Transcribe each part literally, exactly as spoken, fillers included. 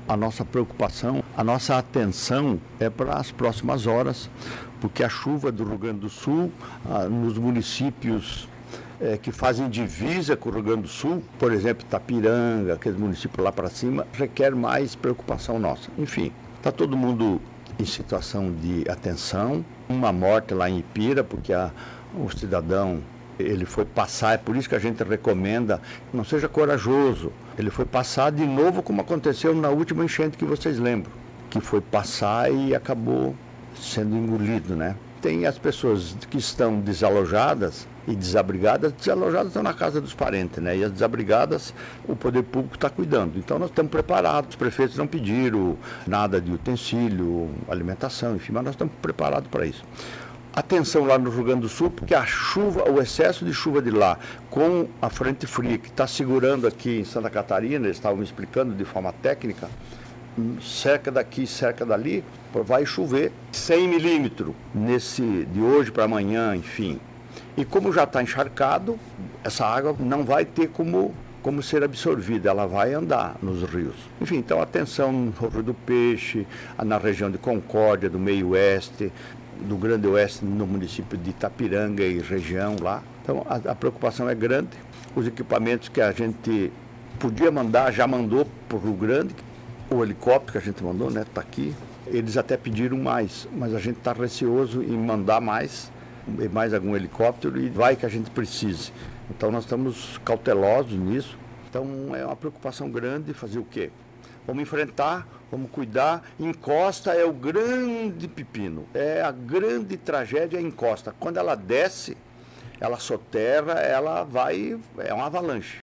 A nossa preocupação, a nossa atenção é para as próximas horas, porque a chuva do Rio Grande do Sul, ah, nos municípios é, que fazem divisa com o Rio Grande do Sul, por exemplo, Itapiranga, aqueles municípios lá para cima, requer mais preocupação nossa. Enfim, está todo mundo em situação de atenção. Uma morte lá em Ipira, porque a, o cidadão ele foi passar, é por isso que a gente recomenda, não seja corajoso. Ele foi passar de novo como aconteceu na última enchente que vocês lembram, que foi passar e acabou sendo engolido, né? Tem as pessoas que estão desalojadas e desabrigadas, desalojadas estão na casa dos parentes, né? E as desabrigadas, o poder público está cuidando. Então nós estamos preparados, os prefeitos não pediram nada de utensílio, alimentação, enfim, mas nós estamos preparados para isso. Atenção lá no Rio Grande do Sul, porque a chuva, o excesso de chuva de lá, com a frente fria que está segurando aqui em Santa Catarina, eles estavam me explicando de forma técnica, cerca daqui, cerca dali, vai chover cem milímetros nesse, de hoje para amanhã, enfim. E como já está encharcado, essa água não vai ter como, como ser absorvida, ela vai andar nos rios. Enfim, então atenção no Rio do Peixe, na região de Concórdia, do meio oeste, do Grande Oeste, no município de Itapiranga e região lá. Então a, a preocupação é grande. Os equipamentos que a gente podia mandar, já mandou para o Rio Grande, o helicóptero que a gente mandou, né, está aqui. Eles até pediram mais, mas a gente está receoso em mandar mais, mais algum helicóptero e vai que a gente precise. Então nós estamos cautelosos nisso. Então é uma preocupação grande fazer o quê? Vamos enfrentar, vamos cuidar. Encosta é o grande pepino, é a grande tragédia, a encosta. Quando ela desce, ela soterra, ela vai, é uma avalanche.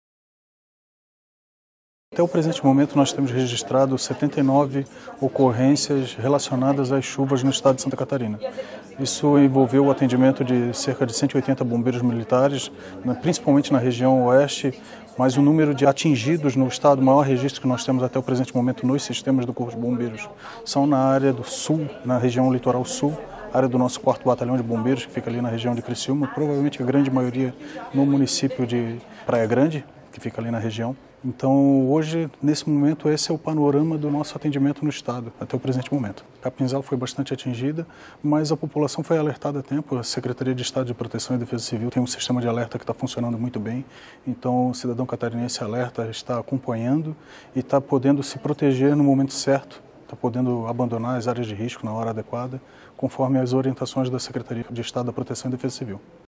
Até o presente momento nós temos registrado setenta e nove ocorrências relacionadas às chuvas no estado de Santa Catarina. Isso envolveu o atendimento de cerca de cento e oitenta bombeiros militares, principalmente na região oeste, mas o número de atingidos no estado, o maior registro que nós temos até o presente momento nos sistemas do Corpo de Bombeiros, são na área do sul, na região litoral sul, área do nosso quarto Batalhão de Bombeiros, que fica ali na região de Criciúma, provavelmente a grande maioria no município de Praia Grande, que fica ali na região. Então, hoje, nesse momento, esse é o panorama do nosso atendimento no estado, até o presente momento. Capinzal foi bastante atingida, mas a população foi alertada a tempo. A Secretaria de Estado de Proteção e Defesa Civil tem um sistema de alerta que está funcionando muito bem. Então, o cidadão catarinense alerta está acompanhando e está podendo se proteger no momento certo, está podendo abandonar as áreas de risco na hora adequada, conforme as orientações da Secretaria de Estado da Proteção e Defesa Civil.